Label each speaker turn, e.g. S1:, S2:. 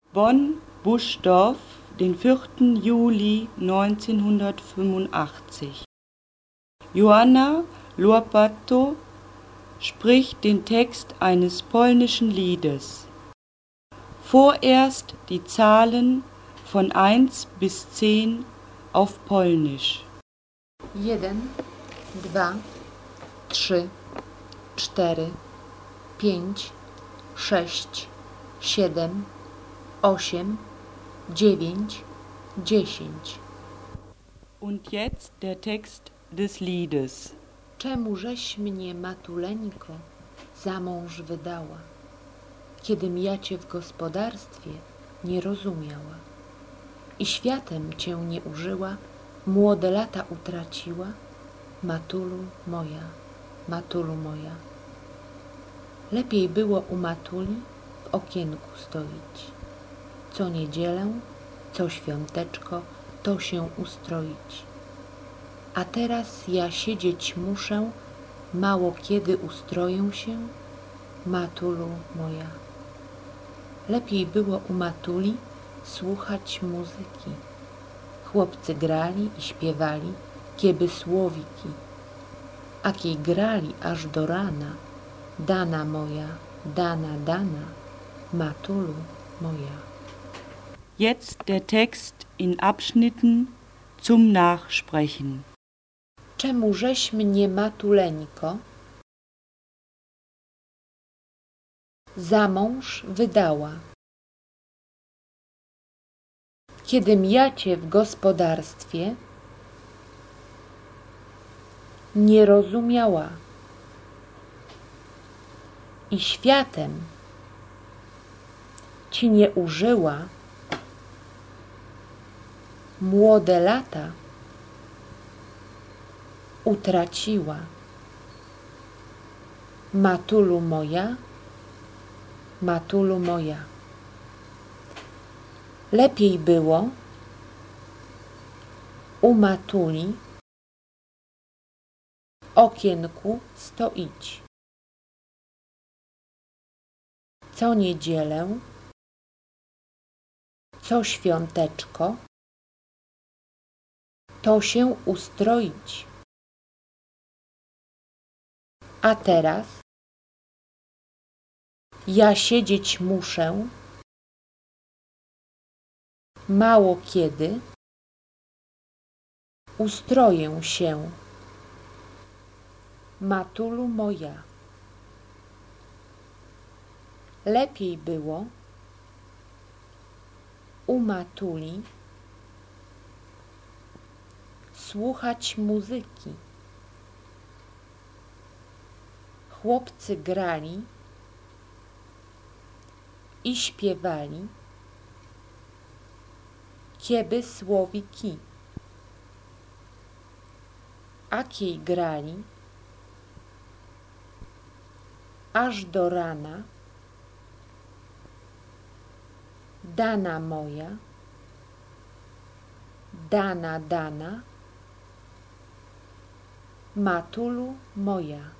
S1: Bonn-Buschdorf, den 4. Juli 1985. Joanna Lorbato spricht den Text eines polnischen Liedes. Vorerst die Zahlen von 1 bis 10 auf Polnisch.
S2: 1, 2, 3, 4, 5, 6, 7, 8, 9, 10.
S1: Und jetzt der Text des Liedes.
S2: Czemużeś mnie, matuleńko, za mąż wydała, kiedym ja cię w gospodarstwie nie rozumiała i światem cię nie użyła, młode lata utraciła, matulu moja, matulu moja. Lepiej było u matuli w okienku stoić, co niedzielę, co świąteczko, to się ustroić. A teraz ja siedzieć muszę, mało kiedy ustroję się, matulu moja. Lepiej było u matuli słuchać muzyki. Chłopcy grali i śpiewali, kieby słowiki, a kiej grali aż do rana, dana moja, dana, dana, matulu moja.
S1: Jetzt der Text in Abschnitten zum Nachsprechen.
S2: Czemużeś mnie, matuleńko, za mąż wydała, kiedym ja cię w gospodarstwie nie rozumiała i światem ci nie użyła, młode lata utraciła, matulu moja, matulu moja. Lepiej było u matuli w okienku stoić, co niedzielę, co świąteczko, to się ustroić. A teraz ja siedzieć muszę, mało kiedy ustroję się, matulu moja. Lepiej było u matuli słuchać muzyki. Chłopcy grali i śpiewali, kieby słowiki, a kiej grali aż do rana, dana moja, dana, dana, matulu moja.